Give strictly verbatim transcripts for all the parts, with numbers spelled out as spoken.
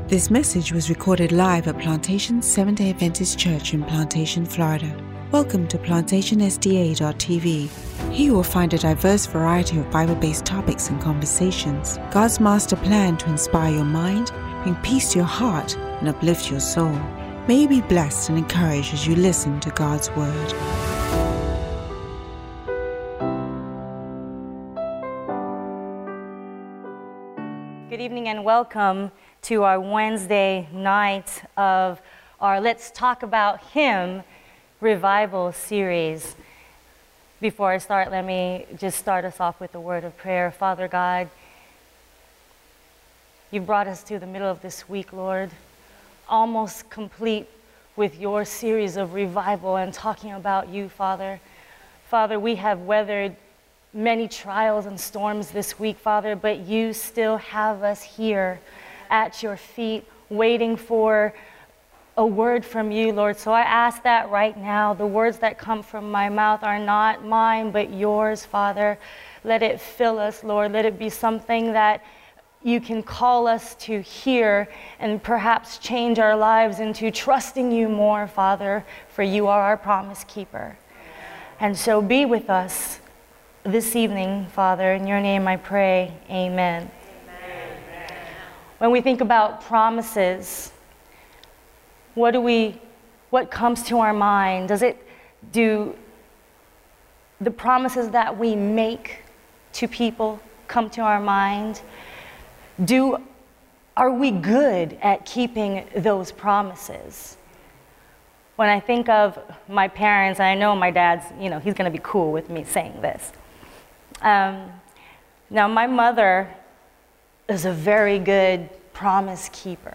This message was recorded live at Plantation Seventh-day Adventist Church in Plantation, Florida. Welcome to plantation s d a dot t v. Here you will find a diverse variety of Bible-based topics and conversations. God's master plan to inspire your mind, bring peace to your heart, and uplift your soul. May you be blessed and encouraged as you listen to God's Word. Good evening and welcome to our Wednesday night of our Let's Talk About Him revival series. Before I start, let me just start us off with a word of prayer. Father God, you brought us to the middle of this week, Lord, almost complete with your series of revival and talking about you, Father. Father, we have weathered many trials and storms this week, Father, but you still have us here at your feet, waiting for a word from you, Lord. So I ask that right now, the words that come from my mouth are not mine, but yours, Father. Let it fill us, Lord. Let it be something that you can call us to hear and perhaps change our lives into trusting you more, Father, for you are our promise keeper. And so be with us this evening, Father. In your name I pray, amen. When we think about promises, what do we, what comes to our mind? Does it do the promises that we make to people come to our mind? Do, are we good at keeping those promises? When I think of my parents, I know my dad's, you know, he's going to be cool with me saying this. Um, now, my mother is a very good promise keeper.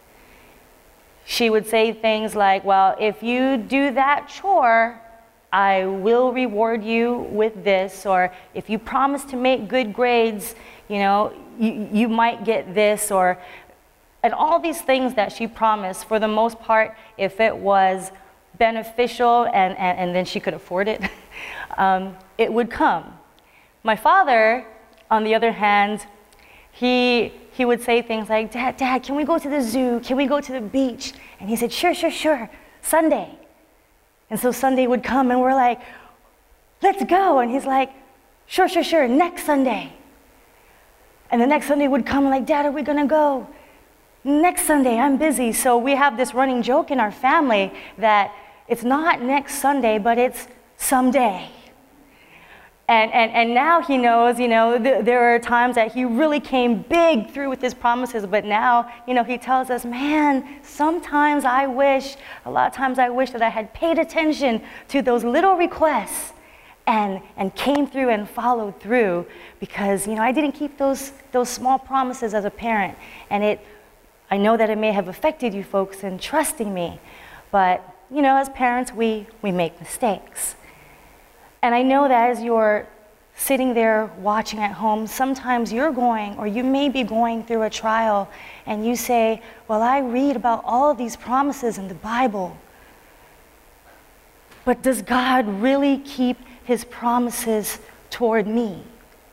She would say things like, well, if you do that chore, I will reward you with this, or if you promise to make good grades, you know, you, you might get this, or, and all these things that she promised, for the most part, if it was beneficial and, and, and then she could afford it, um, it would come. My father, on the other hand, he he would say things like, Dad, Dad, can we go to the zoo? Can we go to the beach? And he said, sure, sure, sure, Sunday. And so Sunday would come and we're like, let's go. And he's like, sure, sure, sure, next Sunday. And the next Sunday would come and like, Dad, are we gonna go? Next Sunday, I'm busy. So we have this running joke in our family that it's not next Sunday, but it's someday. And, and and now he knows, you know, th- there are times that he really came big through with his promises, but now, you know, he tells us, man, sometimes I wish, a lot of times I wish that I had paid attention to those little requests and and came through and followed through, because, you know, I didn't keep those those small promises as a parent. And it, I know that it may have affected you folks in trusting me, but, you know, as parents, we we make mistakes. And I know that as you're sitting there watching at home, sometimes you're going, or you may be going through a trial, and you say, well, I read about all of these promises in the Bible, but does God really keep his promises toward me?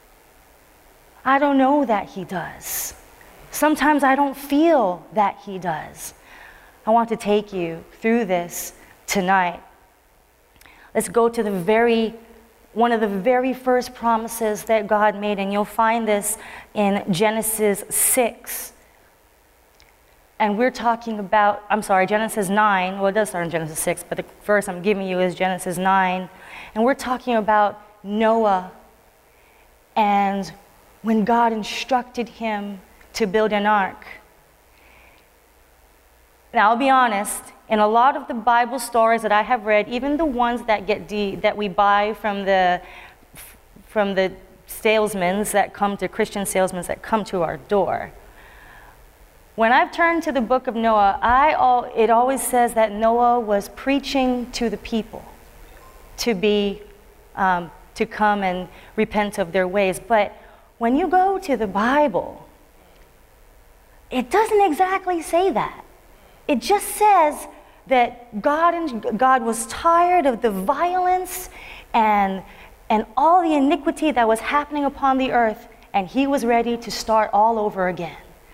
I don't know that he does. Sometimes I don't feel that he does. I want to take you through this tonight. Let's go to the very, one of the very first promises that God made, and you'll find this in Genesis six. And we're talking about, I'm sorry, Genesis nine. Well, it does start in Genesis six, but the verse I'm giving you is Genesis nine. And we're talking about Noah and when God instructed him to build an ark. Now, I'll be honest, in a lot of the Bible stories that I have read, even the ones that get de- that we buy from the from the salesmen that come to Christian salesmen that come to our door, when I've turned to the book of Noah, I all it always says that Noah was preaching to the people to be um, to come and repent of their ways. But when you go to the Bible, it doesn't exactly say that. It just says that God and God was tired of the violence and and all the iniquity that was happening upon the earth, and he was ready to start all over again.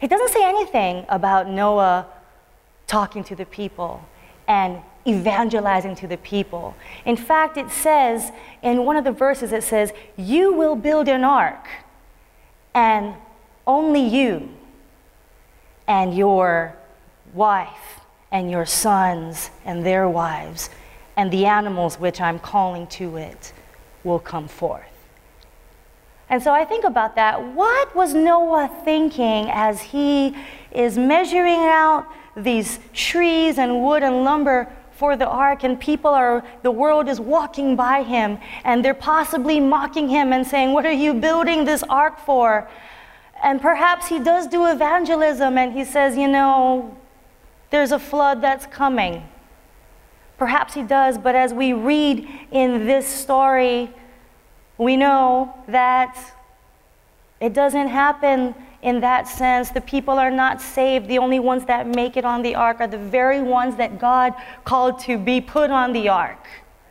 It doesn't say anything about Noah talking to the people and evangelizing to the people. In fact, it says in one of the verses, it says, you will build an ark, and only you and your wife and your sons and their wives and the animals which I'm calling to it will come forth. And so I think about that. What was Noah thinking as he is measuring out these trees and wood and lumber for the ark, and people are, the world is walking by him, and they're possibly mocking him and saying, what are you building this ark for? And perhaps he does do evangelism and he says, you know, there's a flood that's coming. Perhaps he does, but as we read in this story, we know that it doesn't happen in that sense. The people are not saved. The only ones that make it on the ark are the very ones that God called to be put on the ark.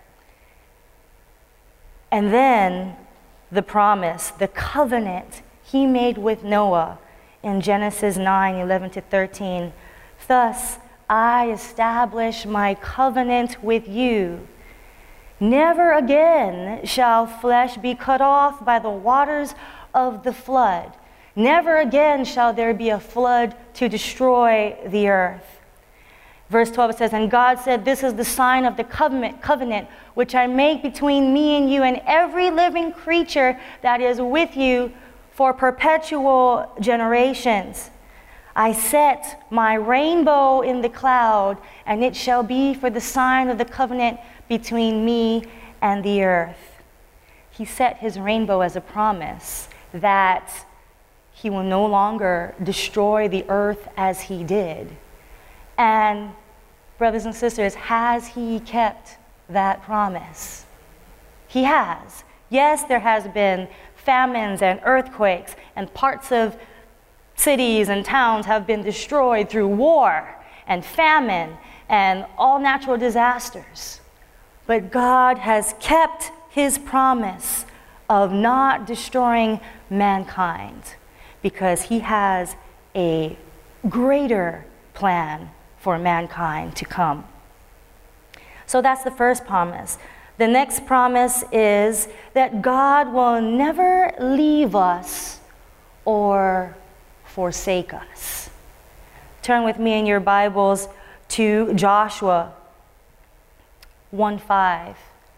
And then the promise, the covenant he made with Noah in Genesis nine, eleven to thirteen. Thus I establish my covenant with you. Never again shall flesh be cut off by the waters of the flood. Never again shall there be a flood to destroy the earth. Verse twelve, it says, and God said, this is the sign of the covenant, covenant which I make between me and you and every living creature that is with you for perpetual generations. I set my rainbow in the cloud, and it shall be for the sign of the covenant between me and the earth. He set his rainbow as a promise that he will no longer destroy the earth as he did. And brothers and sisters, has he kept that promise? He has. Yes, there has been famines and earthquakes, and parts of cities and towns have been destroyed through war and famine and all natural disasters. But God has kept his promise of not destroying mankind, because he has a greater plan for mankind to come. So that's the first promise. The next promise is that God will never leave us or forsake us. Turn with me in your Bibles to Joshua one five.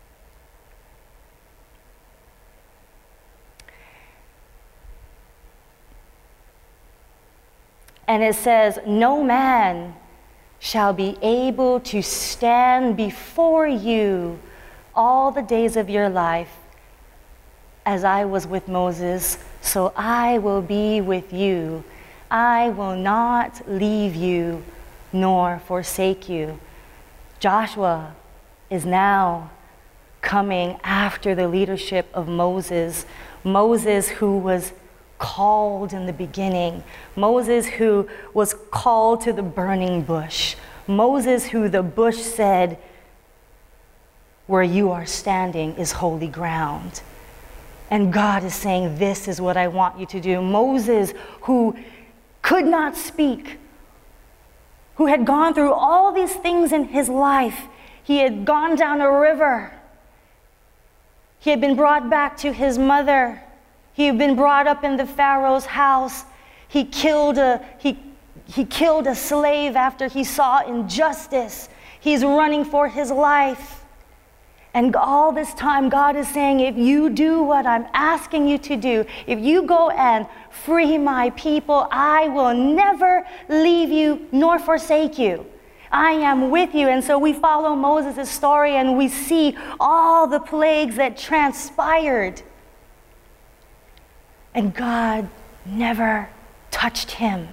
And it says, no man shall be able to stand before you all the days of your life. As I was with Moses, so I will be with you. I will not leave you nor forsake you. Joshua is now coming after the leadership of Moses. Moses, who was called in the beginning. Moses, who was called to the burning bush. Moses, who the bush said, where you are standing is holy ground. And God is saying, this is what I want you to do. Moses, who could not speak, who had gone through all these things in his life. He had gone down a river. He had been brought back to his mother. He had been brought up in the Pharaoh's house. He killed a, he, he killed a slave after he saw injustice. He's running for his life. And all this time, God is saying, if you do what I'm asking you to do, if you go and free my people, I will never leave you nor forsake you. I am with you. And so we follow Moses' story and we see all the plagues that transpired. And God never touched him.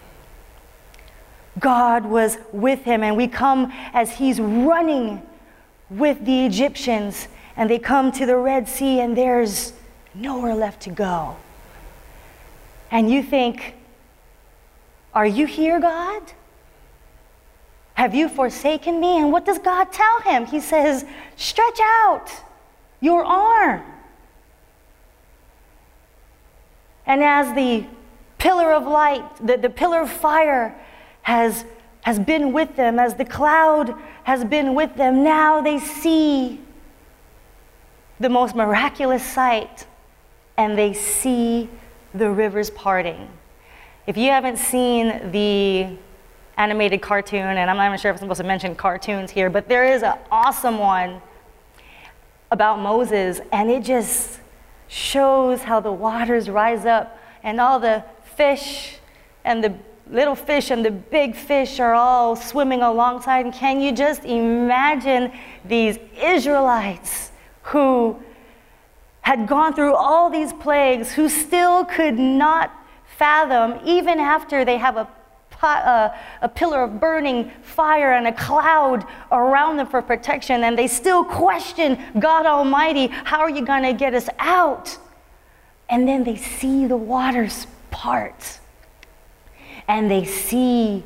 God was with him, and we come as he's running with the Egyptians, and they come to the Red Sea, and there's nowhere left to go. And you think, are you here, God? Have you forsaken me? And what does God tell him? He says, stretch out your arm. And as the pillar of light, the, the pillar of fire has, has been with them, as the cloud has been with them. Now they see the most miraculous sight, and they see the rivers parting. If you haven't seen the animated cartoon, and I'm not even sure if I'm supposed to mention cartoons here, but there is an awesome one about Moses, and it just shows how the waters rise up and all the fish and the little fish and the big fish are all swimming alongside. And can you just imagine these Israelites who had gone through all these plagues, who still could not fathom, even after they have a Uh, a pillar of burning fire and a cloud around them for protection, and they still question God Almighty, how are you going to get us out? And then they see the waters part, and they see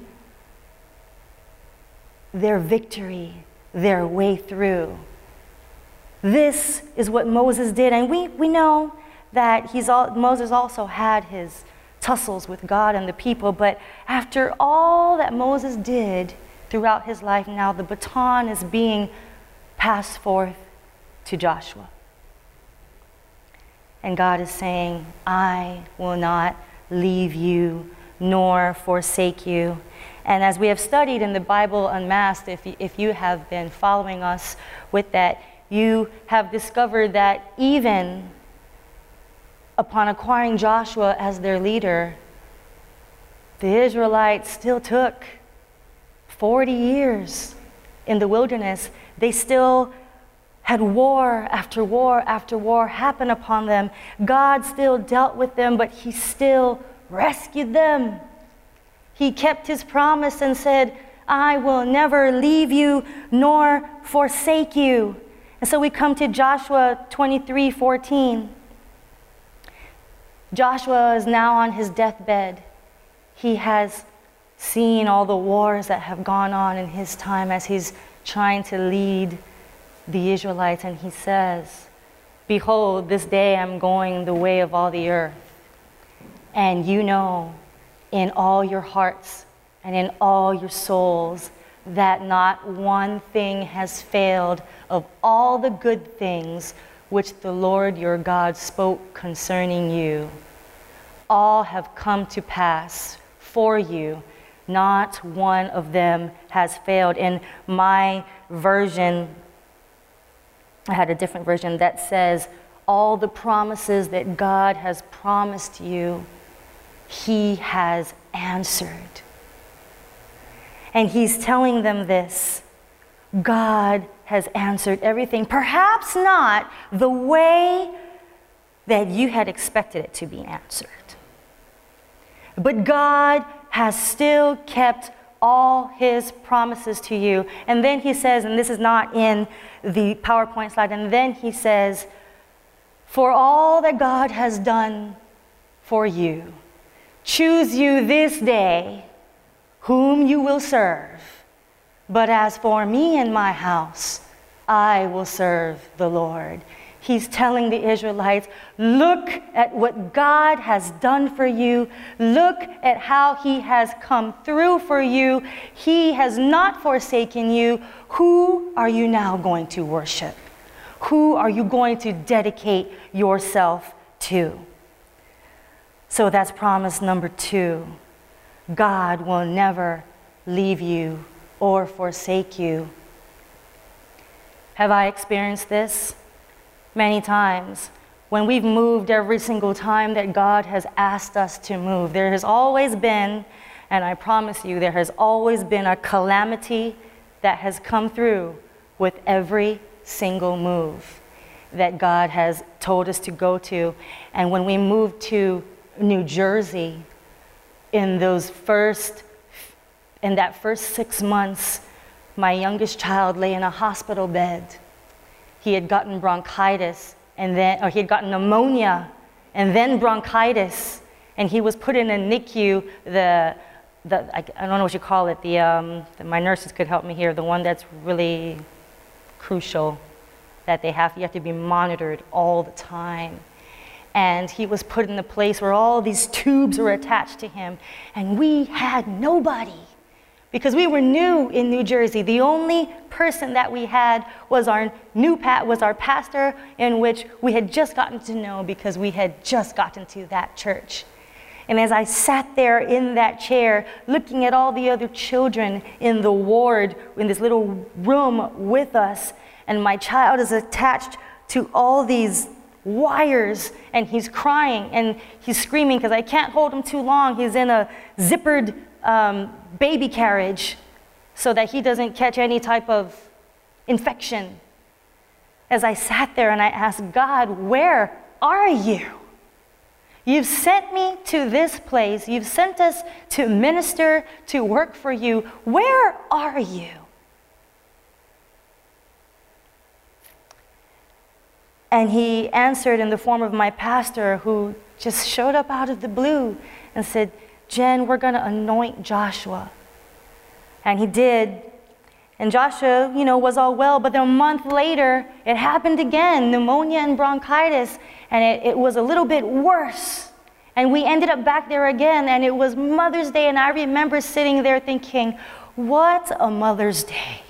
their victory, their way through. This is what Moses did, and we, we know that he's all, Moses also had his tussles with God and the people, but after all that Moses did throughout his life, now the baton is being passed forth to Joshua. And God is saying, I will not leave you nor forsake you. And as we have studied in the Bible Unmasked, if you, if you have been following us with that, you have discovered that even upon acquiring Joshua as their leader, the Israelites still took forty years in the wilderness. They still had war after war after war happen upon them. God still dealt with them, but he still rescued them. He kept his promise and said, I will never leave you nor forsake you. And so we come to Joshua twenty-three fourteen. Joshua is now on his deathbed. He has seen all the wars that have gone on in his time as he's trying to lead the Israelites, and he says, behold, this day I'm going the way of all the earth. And you know in all your hearts and in all your souls that not one thing has failed of all the good things which the Lord your God spoke concerning you. All have come to pass for you. Not one of them has failed. In my version, I had a different version that says, all the promises that God has promised you, he has answered. And he's telling them this. God has answered everything. Perhaps not the way that you had expected it to be answered. But God has still kept all his promises to you. And then he says, and this is not in the PowerPoint slide, and then he says, for all that God has done for you, choose you this day whom you will serve. But as for me and my house, I will serve the Lord. He's telling the Israelites, look at what God has done for you. Look at how he has come through for you. He has not forsaken you. Who are you now going to worship? Who are you going to dedicate yourself to? So that's promise number two. God will never leave you or forsake you. Have I experienced this? Many times, when we've moved every single time that God has asked us to move, there has always been, and I promise you, there has always been a calamity that has come through with every single move that God has told us to go to. And when we moved to New Jersey, in those first, in that first six months, my youngest child lay in a hospital bed. He had gotten bronchitis, and then, or he had gotten pneumonia, and then bronchitis, and he was put in a N I C U, the, the I, I don't know what you call it, the, um, the, my nurses could help me here, the one that's really crucial, that they have, you have to be monitored all the time. and he was put in the place where all these tubes were attached to him, and we had nobody. Because we were new in New Jersey. The only person that we had was our new pat was our pastor, in which we had just gotten to know because we had just gotten to that church. And as I sat there in that chair, looking at all the other children in the ward, in this little room with us, and my child is attached to all these wires, and he's crying and he's screaming because I can't hold him too long. He's in a zippered um, baby carriage so that he doesn't catch any type of infection. As I sat there and I asked God, where are you? You've sent me to this place. You've sent us to minister, to work for you. Where are you? And he answered in the form of my pastor, who just showed up out of the blue and said, Jen, we're going to anoint Joshua. And he did. And Joshua, you know, was all well, but then a month later, it happened again, pneumonia and bronchitis, and it, it was a little bit worse. And we ended up back there again, and it was Mother's Day, and I remember sitting there thinking, what a Mother's Day.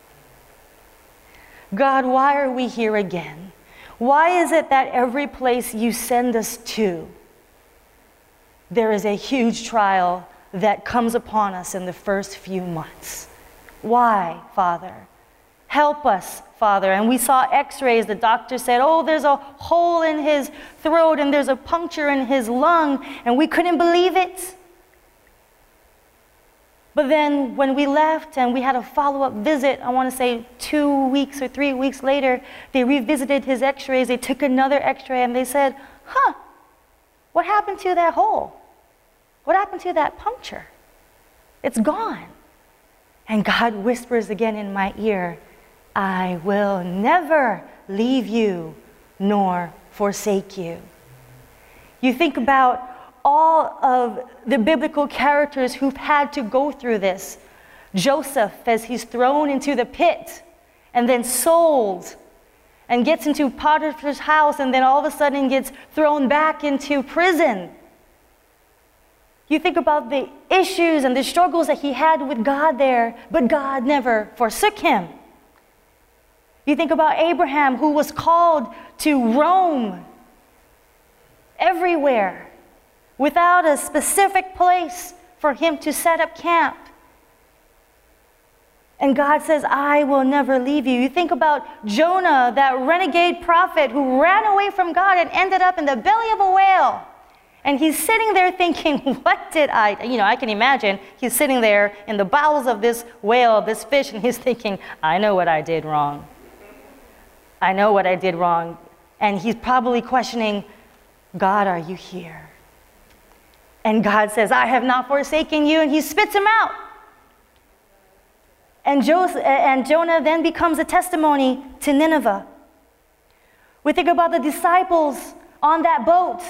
God, why are we here again? Why is it that every place you send us to, there is a huge trial that comes upon us in the first few months? Why, Father? Help us, Father. And we saw x-rays. The doctor said, oh, there's a hole in his throat and there's a puncture in his lung. And we couldn't believe it. But then when we left and we had a follow-up visit, I want to say two weeks or three weeks later, they revisited his x-rays. They took another x-ray and they said, huh, what happened to that hole? What happened to that puncture? It's gone. And God whispers again in my ear, I will never leave you nor forsake you. You think about all of the biblical characters who've had to go through this. Joseph, as he's thrown into the pit and then sold and gets into Potiphar's house and then all of a sudden gets thrown back into prison. You think about the issues and the struggles that he had with God there, but God never forsook him. You think about Abraham, who was called to roam everywhere without a specific place for him to set up camp. And God says, I will never leave you. You think about Jonah, that renegade prophet who ran away from God and ended up in the belly of a whale. And he's sitting there thinking, what did I, you know, I can imagine he's sitting there in the bowels of this whale, this fish, and he's thinking, I know what I did wrong. I know what I did wrong. And he's probably questioning, God, are you here? And God says, I have not forsaken you, and he spits him out. And, Joseph, and Jonah then becomes a testimony to Nineveh. We think about the disciples on that boat,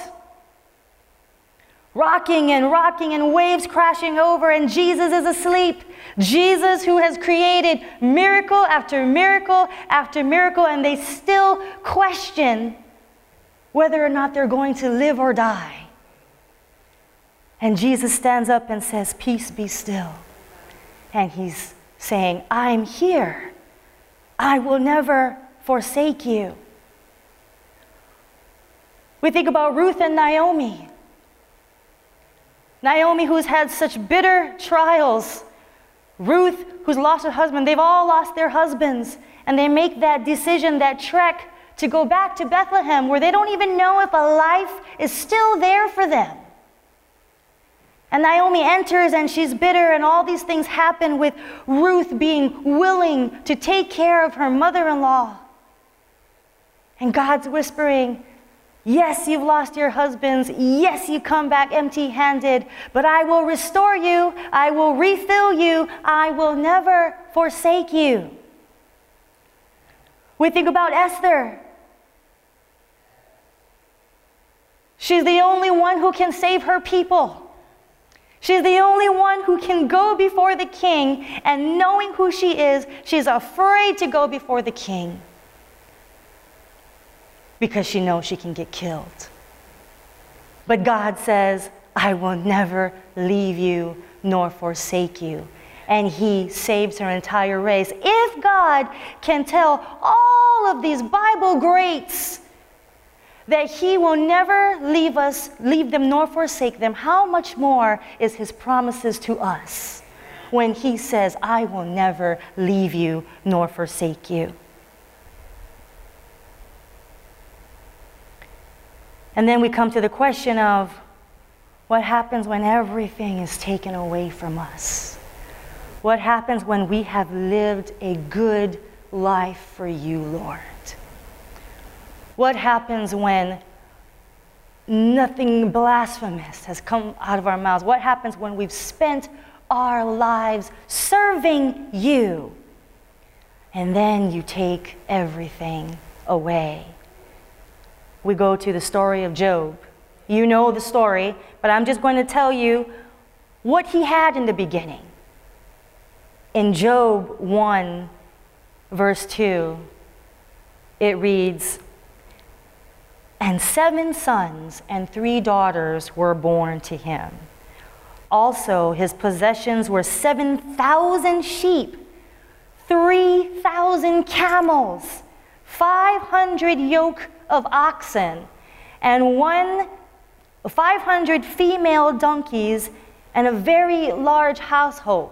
rocking and rocking and waves crashing over, and Jesus is asleep. Jesus, who has created miracle after miracle after miracle, and they still question whether or not they're going to live or die. And Jesus stands up and says, peace be still. And he's saying, I'm here. I will never forsake you. We think about Ruth and Naomi. Naomi, who's had such bitter trials. Ruth, who's lost her husband. They've all lost their husbands. And they make that decision, that trek, to go back to Bethlehem, where they don't even know if a life is still there for them. And Naomi enters and she's bitter, and all these things happen with Ruth being willing to take care of her mother-in-law. And God's whispering, yes, you've lost your husbands. Yes, you come back empty-handed, but I will restore you. I will refill you. I will never forsake you. We think about Esther. She's the only one who can save her people. She's the only one who can go before the king, and knowing who she is, she's afraid to go before the king because she knows she can get killed. But God says, I will never leave you nor forsake you. And he saves her entire race. If God can tell all of these Bible greats that he will never leave us, leave them nor forsake them, how much more is his promises to us when he says, I will never leave you nor forsake you. And then we come to the question of what happens when everything is taken away from us? What happens when we have lived a good life for you, Lord? What happens when nothing blasphemous has come out of our mouths? What happens when we've spent our lives serving you and then you take everything away? We go to the story of Job. You know the story, but I'm just going to tell you what he had in the beginning. In Job one, verse two, it reads, and seven sons and three daughters were born to him. Also, his possessions were seven thousand sheep, three thousand camels, five hundred yoke of oxen, and one, five hundred female donkeys, and a very large household.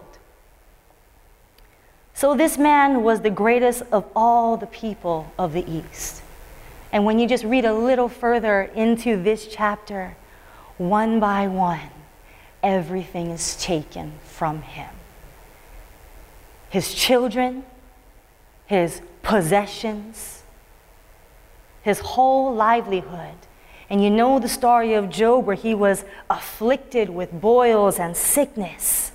So this man was the greatest of all the people of the East. And when you just read a little further into this chapter, one by one, everything is taken from him. His children, his possessions, his whole livelihood. And you know the story of Job where he was afflicted with boils and sickness.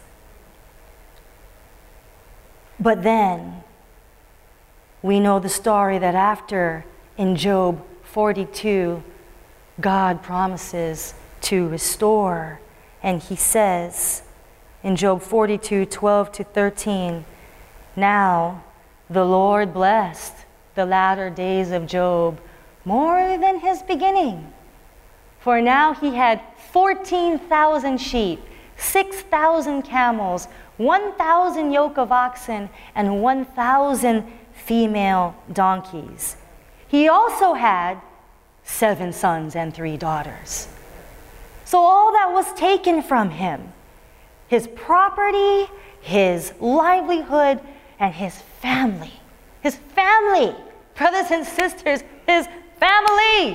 But then we know the story that after, in Job forty-two, God promises to restore. And he says in Job forty-two, twelve to thirteen, now the Lord blessed the latter days of Job more than his beginning. For now he had fourteen thousand sheep, six thousand camels, one thousand yoke of oxen, and one thousand female donkeys. He also had seven sons and three daughters. So all that was taken from him, his property, his livelihood, and his family. His family, brothers and sisters, his family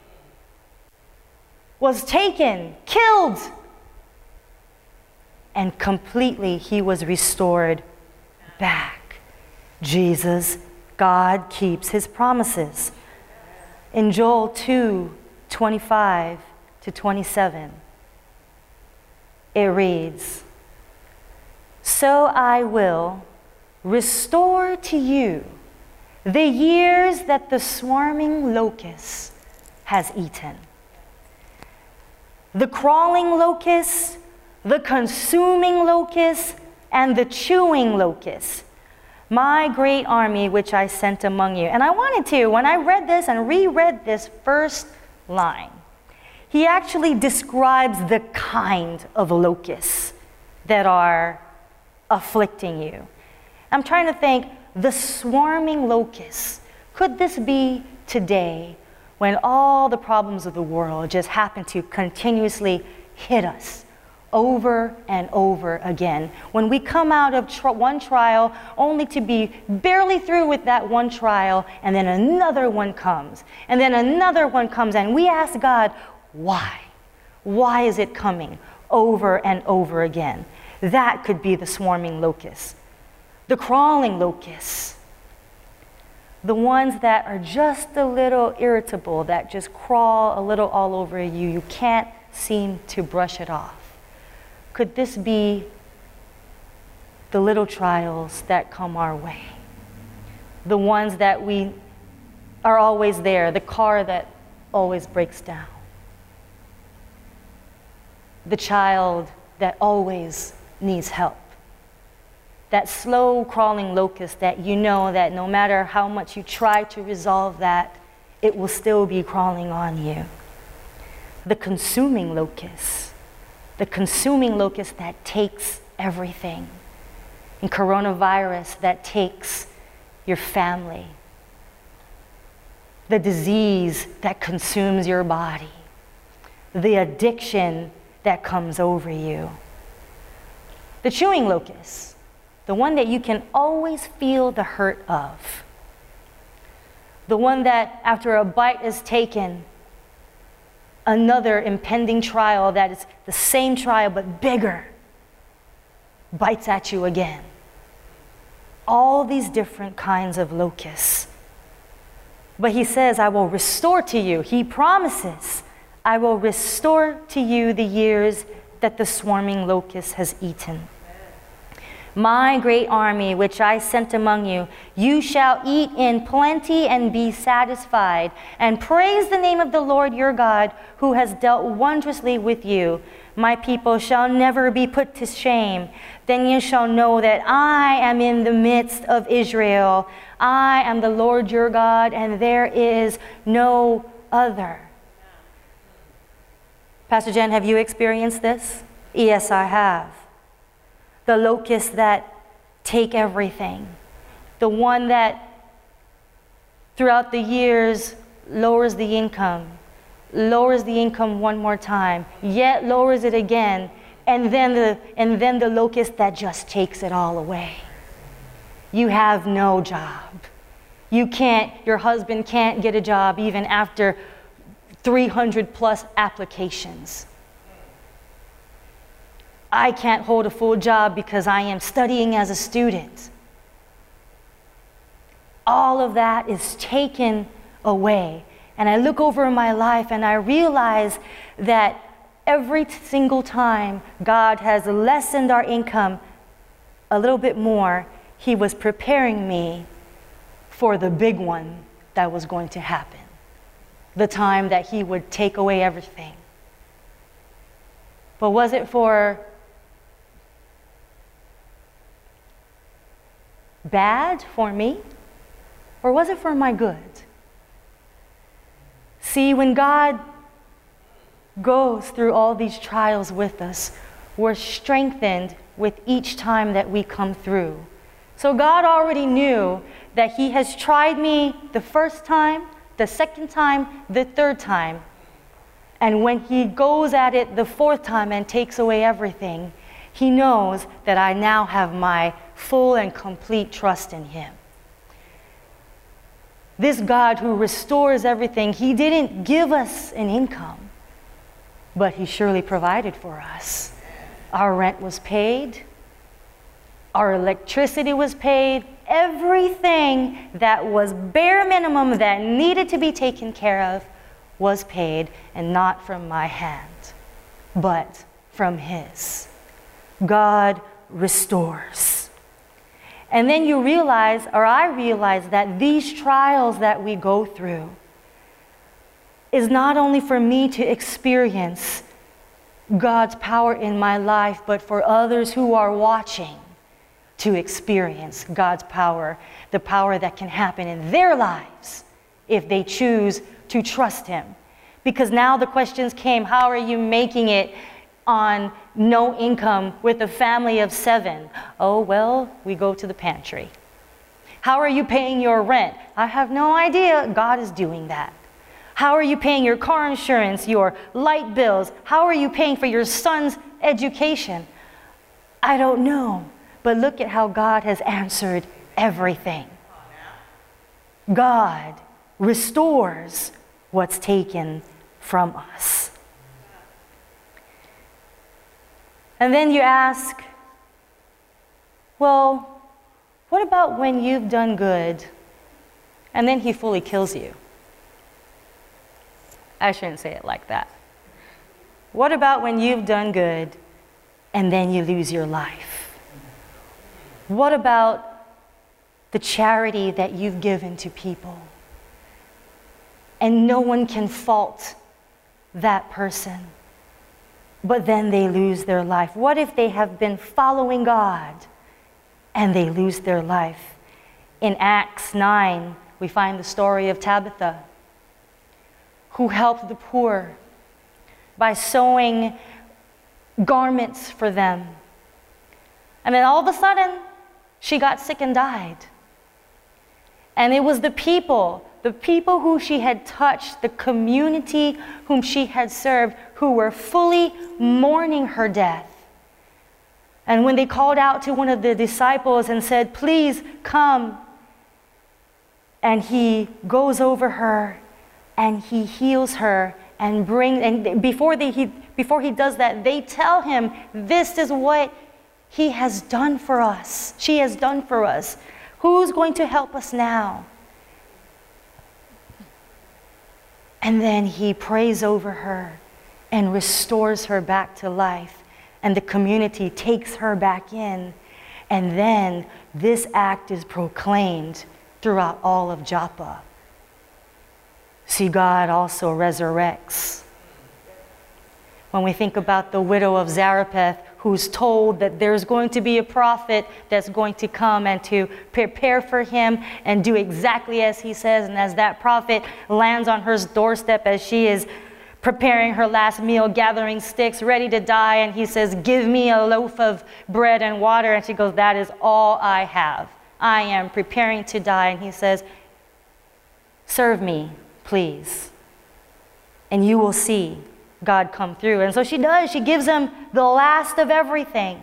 was taken, killed, and completely he was restored back. Jesus, God keeps his promises. In Joel two, twenty-five to twenty-seven, it reads, so I will restore to you the years that the swarming locust has eaten. The crawling locust, the consuming locust, and the chewing locust, my great army which I sent among you. And I wanted to, when I read this and reread this first line, he actually describes the kind of locusts that are afflicting you. I'm trying to think, the swarming locusts, could this be today when all the problems of the world just happen to continuously hit us over and over again? When we come out of tr- one trial only to be barely through with that one trial, and then another one comes, and then another one comes, and we ask God, why? Why is it coming over and over again? That could be the swarming locusts. The crawling locusts, the ones that are just a little irritable, that just crawl a little all over you. You can't seem to brush it off. Could this be the little trials that come our way? The ones that we are always there, the car that always breaks down, the child that always needs help, that slow crawling locust that you know that no matter how much you try to resolve that, it will still be crawling on you. the consuming locust, the consuming locust that takes everything. And coronavirus that takes your family. The disease that consumes your body. The addiction that comes over you. The chewing locust, the one that you can always feel the hurt of. The one that after a bite is taken, another impending trial that is the same trial but bigger bites at you again. All these different kinds of locusts. But he says, I will restore to you. He promises, I will restore to you the years that the swarming locust has eaten. My great army, which I sent among you, you shall eat in plenty and be satisfied, and praise the name of the Lord your God, who has dealt wondrously with you. My people shall never be put to shame. Then you shall know that I am in the midst of Israel. I am the Lord your God, and there is no other. Pastor Jen, have you experienced this? Yes, I have. The locusts that take everything. The one that throughout the years lowers the income, lowers the income one more time, yet lowers it again, and then the, and then the locust that just takes it all away. You have no job. You can't, your husband can't get a job even after three hundred plus applications. I can't hold a full job because I am studying as a student. All of that is taken away. And I look over my life and I realize that every single time God has lessened our income a little bit more, He was preparing me for the big one that was going to happen. The time that He would take away everything. But was it for bad for me, or was it for my good? See, when God goes through all these trials with us, we're strengthened with each time that we come through. So God already knew that He has tried me the first time, the second time, the third time. And when He goes at it the fourth time and takes away everything, He knows that I now have my full and complete trust in Him. This God who restores everything, He didn't give us an income, but He surely provided for us. Our rent was paid. Our electricity was paid. Everything that was bare minimum that needed to be taken care of was paid, and not from my hand, but from His. God restores. And then you realize, or I realize, that these trials that we go through is not only for me to experience God's power in my life, but for others who are watching to experience God's power, the power that can happen in their lives if they choose to trust Him. Because now the questions came, how are you making it on no income with a family of seven? Oh, well, we go to the pantry. How are you paying your rent? I have no idea. God is doing that. How are you paying your car insurance, your light bills? How are you paying for your son's education? I don't know. But look at how God has answered everything. God restores what's taken from us. And then you ask, well, what about when you've done good and then He fully kills you? I shouldn't say it like that. What about when you've done good and then you lose your life? What about the charity that you've given to people and no one can fault that person, but then they lose their life? What if they have been following God and they lose their life? In Acts nine, we find the story of Tabitha, who helped the poor, by sewing garments for them. And then all of a sudden, she got sick and died. And it was the people, the people who she had touched, the community whom she had served, who were fully mourning her death. And when they called out to one of the disciples and said, "Please come," and he goes over her and he heals her and brings, and before they, he, before he does that, they tell him, "This is what he has done for us. She has done for us. Who's going to help us now?" And then he prays over her and restores her back to life. And the community takes her back in. And then this act is proclaimed throughout all of Joppa. See, God also resurrects. When we think about the widow of Zarephath, who's told that there's going to be a prophet that's going to come and to prepare for him and do exactly as he says. And as that prophet lands on her doorstep as she is preparing her last meal, gathering sticks, ready to die, and he says, "Give me a loaf of bread and water." And she goes, "That is all I have. I am preparing to die." And he says, "Serve me, please, and you will see God come through." And so she does. She gives him the last of everything.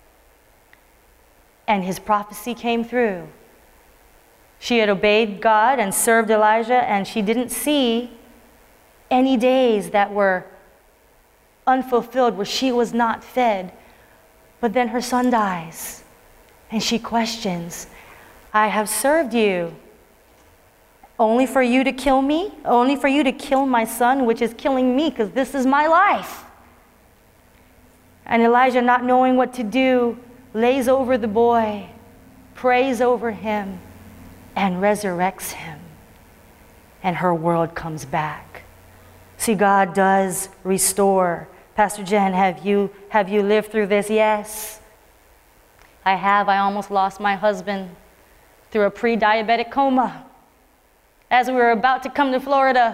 And his prophecy came through. She had obeyed God and served Elijah, and she didn't see any days that were unfulfilled where she was not fed. But then her son dies, and she questions, "I have served you only for you to kill me? Only for you to kill my son, which is killing me, because this is my life." And Elijah, not knowing what to do, lays over the boy, prays over him, and resurrects him. And her world comes back. See, God does restore. Pastor Jen, have you, have you lived through this? Yes, I have. I almost lost my husband through a pre-diabetic coma as we were about to come to Florida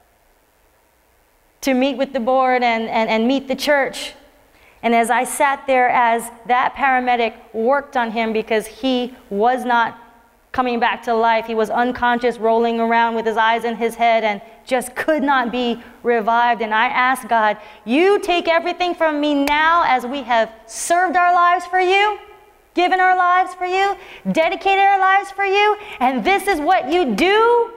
to meet with the board and, and, and meet the church. And as I sat there as that paramedic worked on him, because he was not coming back to life, he was unconscious, rolling around with his eyes in his head and just could not be revived. And I asked God, "You take everything from me now as we have served our lives for you, given our lives for you, dedicated our lives for you, and this is what you do?"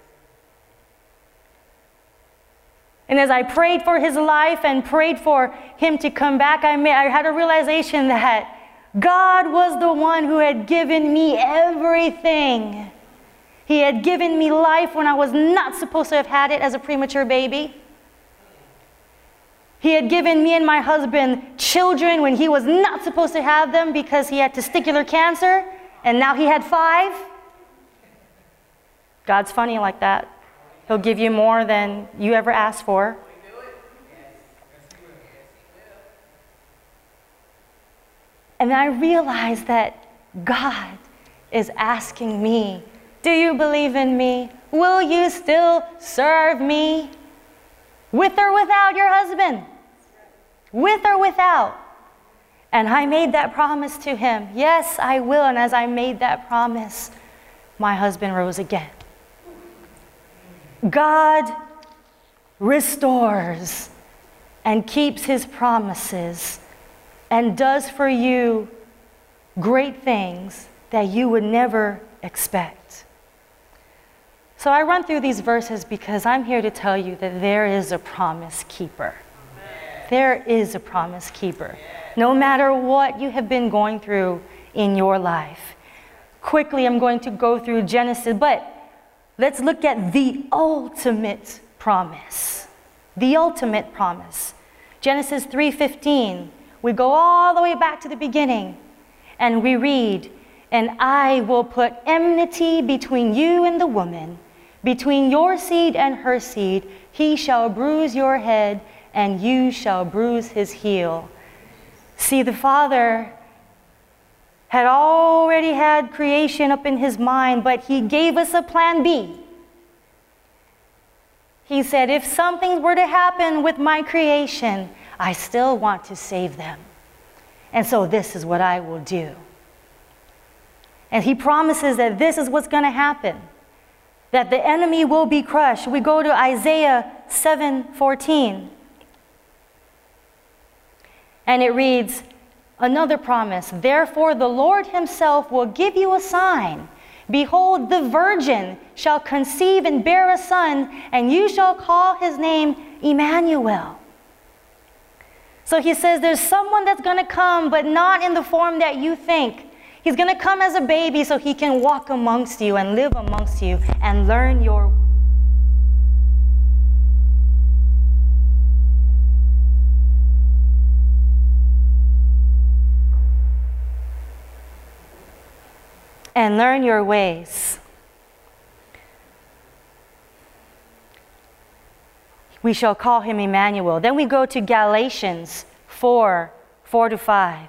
And as I prayed for his life and prayed for him to come back, I, made, I had a realization that God was the one who had given me everything. He had given me life when I was not supposed to have had it as a premature baby. He had given me and my husband children when he was not supposed to have them because he had testicular cancer, and now he had five. God's funny like that. He'll give you more than you ever asked for. And then I realized that God is asking me, "Do you believe in me? Will you still serve me? With or without your husband? With or without?" And I made that promise to him. Yes, I will. And as I made that promise, my husband rose again. God restores and keeps his promises and does for you great things that you would never expect. So I run through these verses because I'm here to tell you that there is a promise keeper. There is a promise keeper. No matter what you have been going through in your life. Quickly, I'm going to go through Genesis, but let's look at the ultimate promise. The ultimate promise. Genesis three fifteen. We go all the way back to the beginning and we read, "And I will put enmity between you and the woman, between your seed and her seed. He shall bruise your head and you shall bruise his heel." See, the Father had already had creation up in his mind, but he gave us a plan B. He said, if something were to happen with my creation, I still want to save them. And so this is what I will do. And he promises that this is what's going to happen, that the enemy will be crushed. We go to Isaiah seven fourteen. And it reads, another promise, therefore the Lord himself will give you a sign. Behold, the virgin shall conceive and bear a son, and you shall call his name Emmanuel. So he says there's someone that's going to come, but not in the form that you think. He's going to come as a baby so he can walk amongst you and live amongst you and learn your and learn your ways. We shall call him Emmanuel. Then we go to Galatians four, four to five.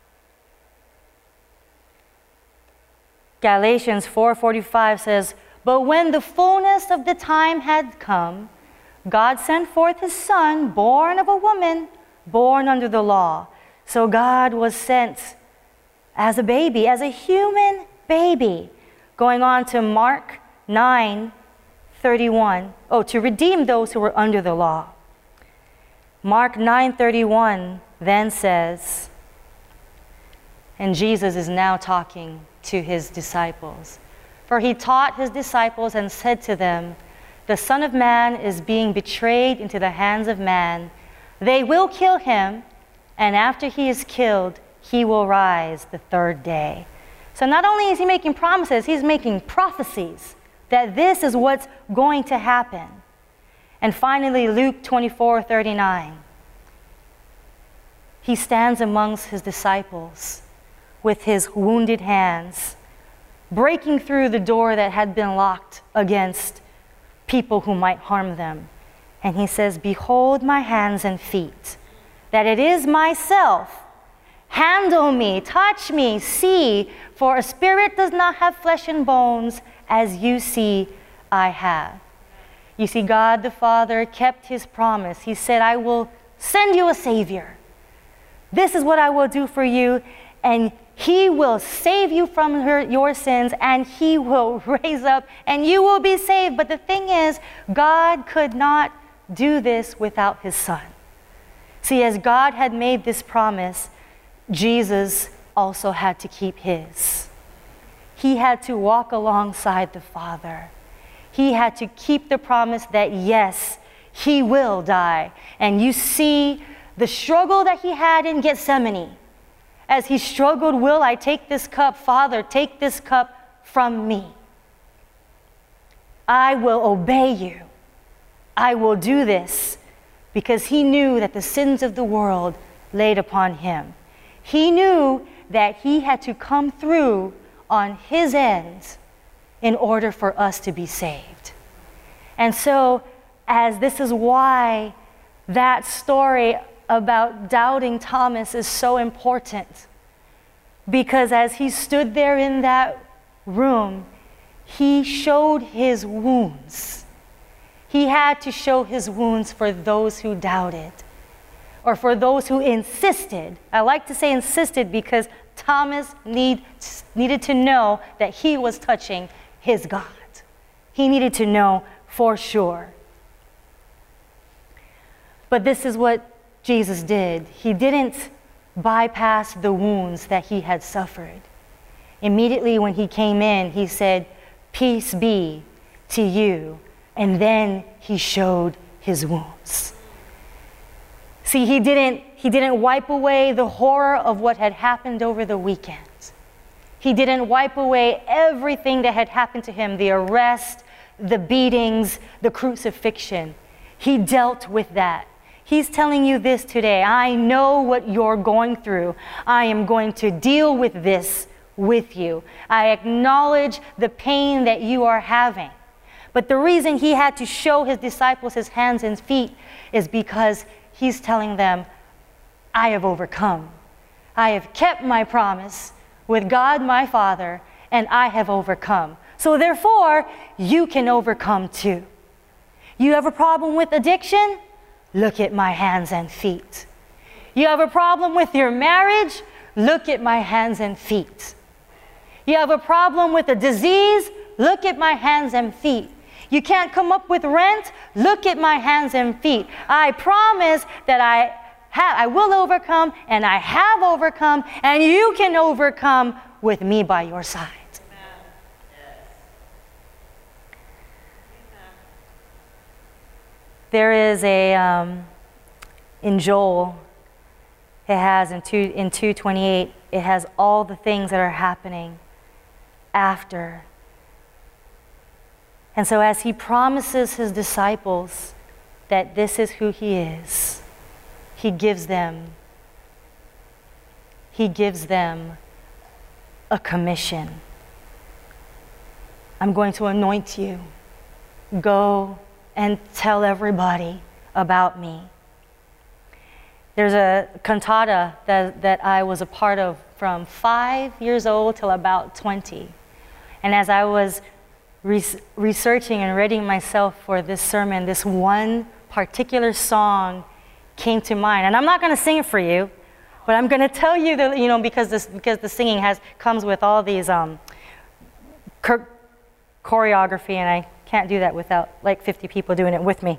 Galatians four forty-five says, but when the fullness of the time had come, God sent forth his son, born of a woman, born under the law. So God was sent as a baby, as a human baby. Going on to Mark nine thirty-one. Oh, to redeem those who were under the law. Mark nine thirty-one then says, and Jesus is now talking to his disciples. For he taught his disciples and said to them, the Son of Man is being betrayed into the hands of man. They will kill him, and after he is killed, he will rise the third day. So not only is he making promises, he's making prophecies that this is what's going to happen. And finally, Luke twenty-four thirty-nine. He stands amongst his disciples with his wounded hands, breaking through the door that had been locked against people who might harm them. And he says, behold my hands and feet, that it is myself. Handle me, touch me, see, for a spirit does not have flesh and bones, as you see I have. You see, God the Father kept his promise. He said, I will send you a Savior. This is what I will do for you, and he will save you from her, your sins, and he will raise up, and you will be saved. But the thing is, God could not do this without his Son. See, as God had made this promise, Jesus also had to keep his. He had to walk alongside the Father. He had to keep the promise that, yes, he will die. And you see the struggle that he had in Gethsemane. As he struggled, will I take this cup? Father, take this cup from me. I will obey you. I will do this, because he knew that the sins of the world laid upon him. He knew that he had to come through on his end in order for us to be saved. And so, as this is why that story about doubting Thomas is so important, because as he stood there in that room, he showed his wounds. He had to show his wounds for those who doubted, or for those who insisted. I like to say insisted because Thomas need, needed to know that he was touching his God. He needed to know for sure. But this is what Jesus did. He didn't bypass the wounds that he had suffered. Immediately when he came in, he said, peace be to you. And then he showed his wounds. See, he didn't, he didn't wipe away the horror of what had happened over the weekend. He didn't wipe away everything that had happened to him, the arrest, the beatings, the crucifixion. He dealt with that. He's telling you this today. I know what you're going through. I am going to deal with this with you. I acknowledge the pain that you are having. But the reason he had to show his disciples his hands and feet is because he's telling them, I have overcome. I have kept my promise with God my Father, and I have overcome. So therefore, you can overcome too. You have a problem with addiction? Look at my hands and feet. You have a problem with your marriage? Look at my hands and feet. You have a problem with a disease? Look at my hands and feet. You can't come up with rent? Look at my hands and feet. I promise that I have, I will overcome, and I have overcome, and you can overcome with me by your side. There is a, um, in Joel, it has in two, in two twenty-eight, it has all the things that are happening after. And so as he promises his disciples that this is who he is, he gives them, he gives them a commission. I'm going to anoint you. Go and tell everybody about me. There's a cantata that, that I was a part of from five years old till about twenty. And as I was re- researching and readying myself for this sermon, this one particular song came to mind. And I'm not going to sing it for you, but I'm going to tell you that, you know, because this because the singing has comes with all these um, chor- choreography, and I can't do that without like fifty people doing it with me.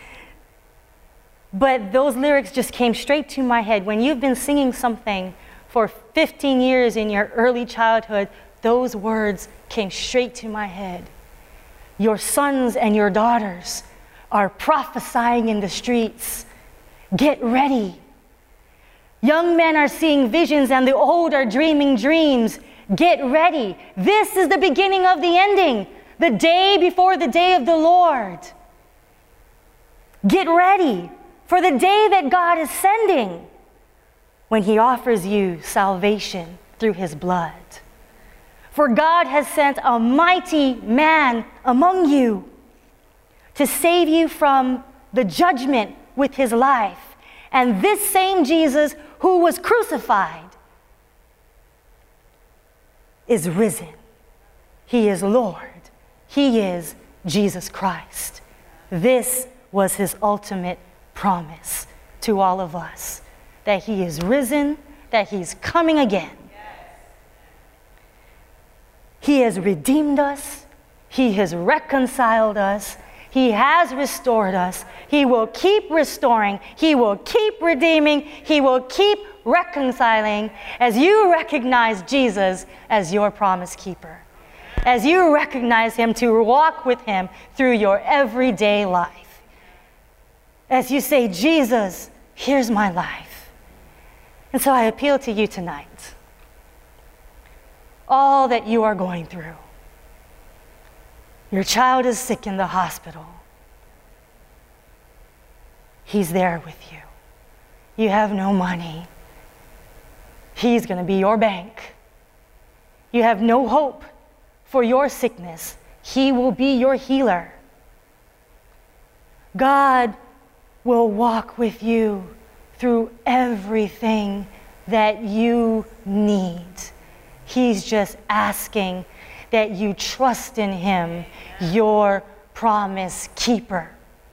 But those lyrics just came straight to my head. When you've been singing something for fifteen years in your early childhood, those words came straight to my head. Your sons and your daughters are prophesying in the streets. Get ready. Young men are seeing visions and the old are dreaming dreams. Get ready. This is the beginning of the ending. The day before the day of the Lord. Get ready for the day that God is sending when he offers you salvation through his blood. For God has sent a mighty man among you to save you from the judgment with his life. And this same Jesus who was crucified is risen. He is Lord. He is Jesus Christ. This was his ultimate promise to all of us, that he is risen, that he's coming again. He has redeemed us. He has reconciled us. He has restored us. He will keep restoring. He will keep redeeming. He will keep reconciling as you recognize Jesus as your promise keeper. As you recognize him to walk with him through your everyday life. As you say, Jesus, here's my life. And so I appeal to you tonight. All that you are going through. Your child is sick in the hospital. He's there with you. You have no money. He's going to be your bank. You have no hope for your sickness. He will be your healer. God will walk with you through everything that you need. He's just asking that you trust in him, your promise keeper.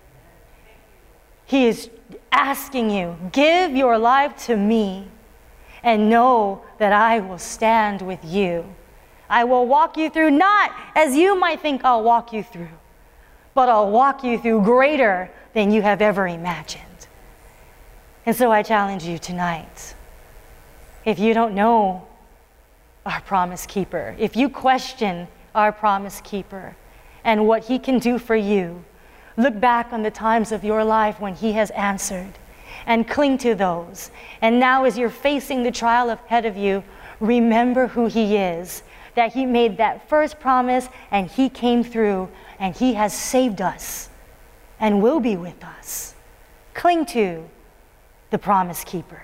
He is asking you, give your life to me and know that I will stand with you. I will walk you through, not as you might think I'll walk you through, but I'll walk you through greater than you have ever imagined. And so I challenge you tonight, if you don't know our promise keeper, if you question our promise keeper and what he can do for you, look back on the times of your life when he has answered and cling to those. And now as you're facing the trial ahead of you, remember who he is, that he made that first promise and he came through and he has saved us and will be with us. Cling to the promise keeper.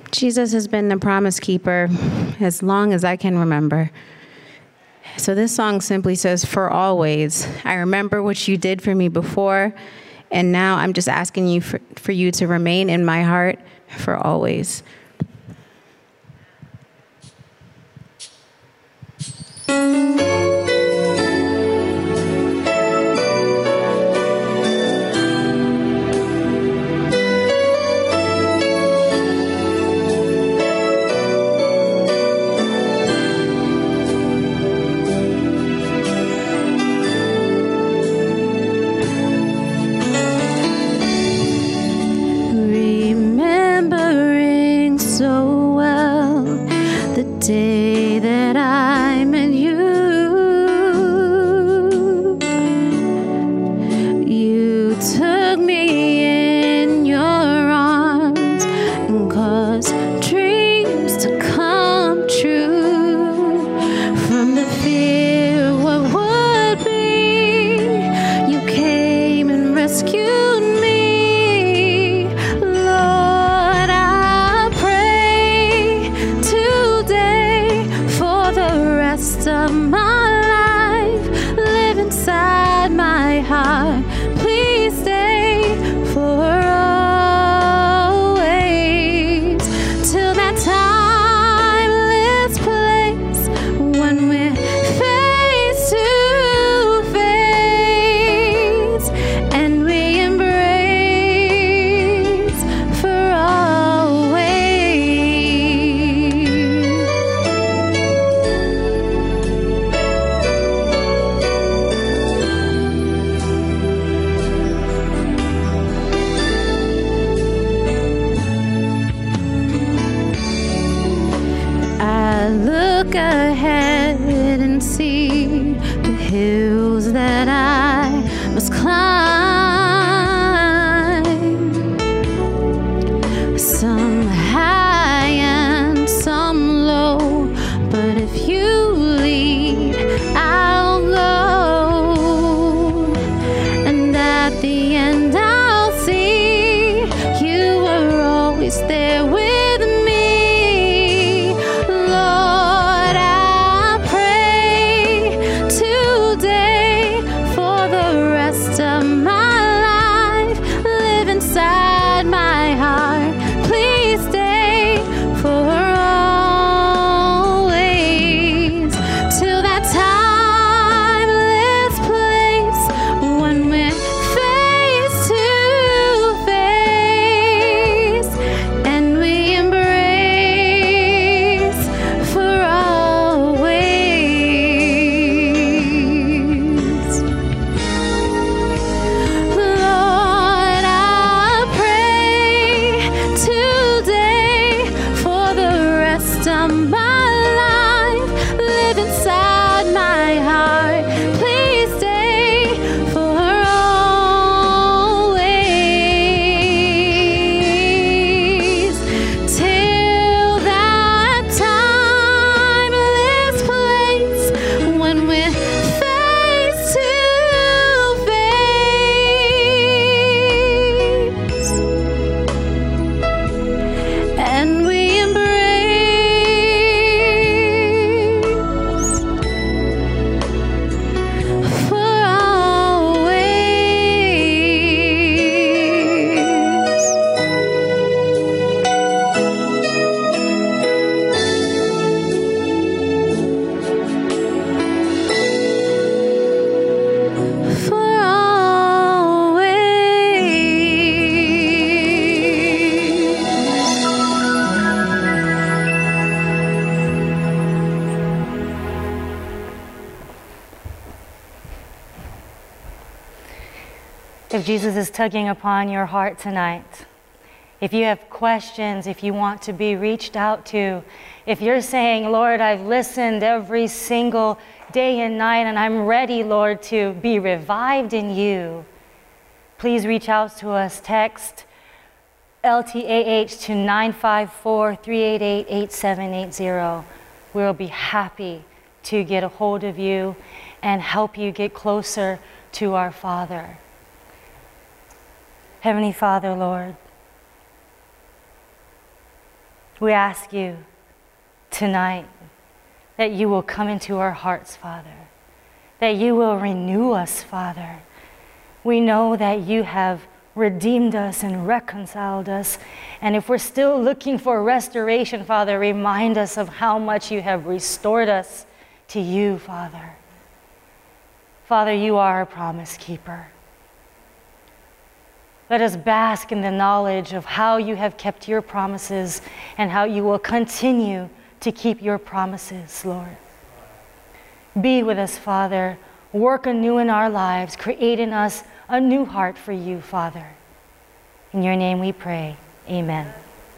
Jesus has been the promise keeper as long as I can remember. So this song simply says, for always. I remember what you did for me before, and now I'm just asking you for, for you to remain in my heart for always. Remembering so well the day that I met you. You took me in your arms and caused dreams to come true. From the fear of what would be, you came and rescued me. Lord, I pray today for the rest of my life. Live inside my heart. Please stay for always. Till that timeless place when we're face to face and we embrace for always. I look ahead and see the hills that I must climb, some high and some low, but if you lead, I'll go, and at the end I'll see you were always there with me. Lord, I pray today for the rest of my life. Live inside my heart. Please stay for always. Till that timeless place when we're face to face and we embrace for always. Lord, I pray today for the rest of my life. Live inside my heart. Please stay for always. Till that timeless place when we're face to face and we embrace for always. For If Jesus is tugging upon your heart tonight, if you have questions, if you want to be reached out to, if you're saying, Lord, I've listened every single day and night and I'm ready, Lord, to be revived in you, please reach out to us. Text L T A H to nine five four, three eight eight, eight seven eight zero. We'll be happy to get a hold of you and help you get closer to our Father. Heavenly Father, Lord, We ask you tonight that you will come into our hearts, Father, that you will renew us, Father. We know that you have redeemed us and reconciled us. And if we're still looking for restoration, Father, remind us of how much you have restored us to you, Father. Father, you are a promise keeper. Let us bask in the knowledge of how you have kept your promises and how you will continue to keep your promises, Lord. Be with us, Father. Work anew in our lives. Create in us a new heart for you, Father. In your name we pray. Amen.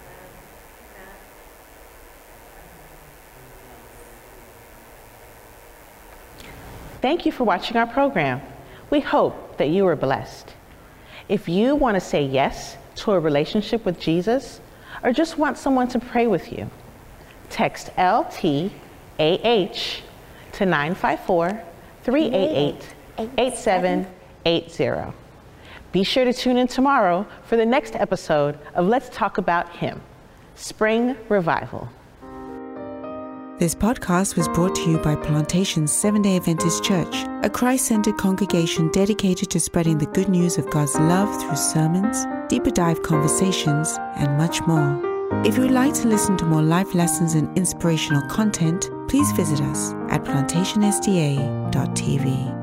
Thank you for watching our program. We hope that you were blessed. If you want to say yes to a relationship with Jesus, or just want someone to pray with you, text L T A H to nine five four, three eight eight, eight seven eight zero. Be sure to tune in tomorrow for the next episode of Let's Talk About Him, Spring Revival. This podcast was brought to you by Plantation Seventh-day Adventist Church, a Christ-centered congregation dedicated to spreading the good news of God's love through sermons, deeper dive conversations, and much more. If you would like to listen to more life lessons and inspirational content, please visit us at plantation S D A dot T V.